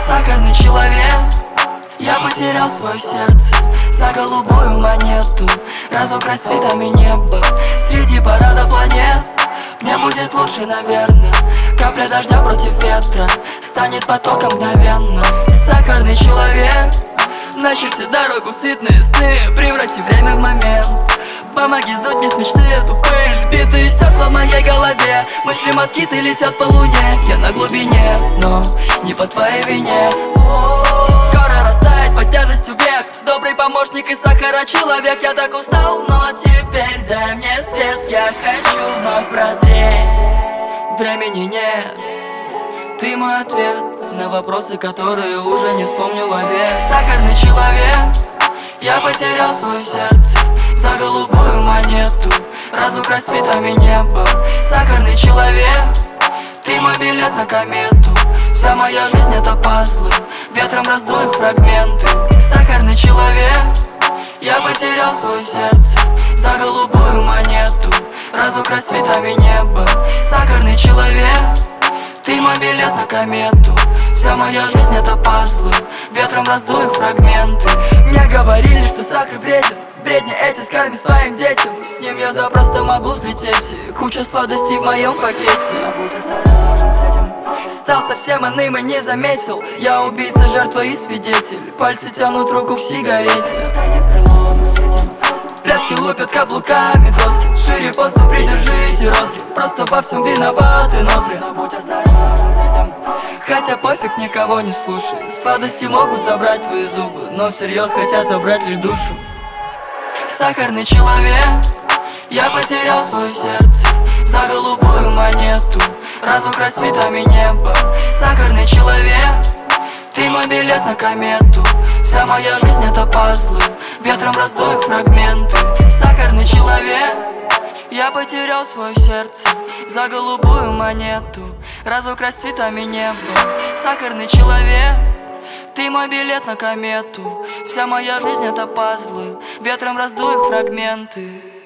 Сахарный человек, я потерял свое сердце за голубую монету. Разукрась цветами неба среди парада планет. Мне будет лучше, наверное. Капля дождя против ветра станет потоком мгновенно. Сахарный человек, начерти дорогу в светлые сны, преврати время в момент. Помоги сдуть мне с мечты эту пыль. Битые стекла в моей голове, мысли москиты летят по луне. Я на глубине, но не по твоей вине. Скоро растает под тяжестью век. Добрый помощник и сахара человек. Я так устал, но теперь дай мне свет. Я хочу вновь прозреть. Времени нет, ты мой ответ на вопросы, которые уже не вспомню вовек. Сахарный человек, я потерял свое сердце за голубую монету. Разукрась цветами неба. Сахарный человек, ты мой билет на комету. Вся моя жизнь это пазлы, ветром раздую фрагменты. Сахарный человек, я потерял свое сердце за голубую монету. Разукрась цветами неба. Сахарный человек, ты мой билет на комету. Вся моя жизнь это пазлы, ветром раздую фрагменты. Мне говорили, что сахар вреден, бредни эти скарми своим детям. С ним я запросто могу взлететь, куча сладостей в моем пакете. Но будь осторожен с этим. Стал совсем иным и не заметил. Я убийца, жертва и свидетель. Пальцы тянут руку к сигарете. Танец преломный светим. Пляски лупят каблуками доски. Шире просто придержите розги. Просто во всем виноваты ноздри. Но будь осторожен с этим. Хотя пофиг, никого не слушай. Сладости могут забрать твои зубы, но всерьез хотят забрать лишь душу. Сахарный человек, я потерял свое сердце за голубую монету. Разукрась цветами неба. Сахарный человек, ты мой билет на комету. Вся моя жизнь это пазлы, ветром раздую фрагменты. Сахарный человек, я потерял свое сердце за голубую монету. Разукрась цветами неба. Сахарный человек, ты мой билет на комету. Вся моя жизнь это пазлы, ветром раздую фрагменты.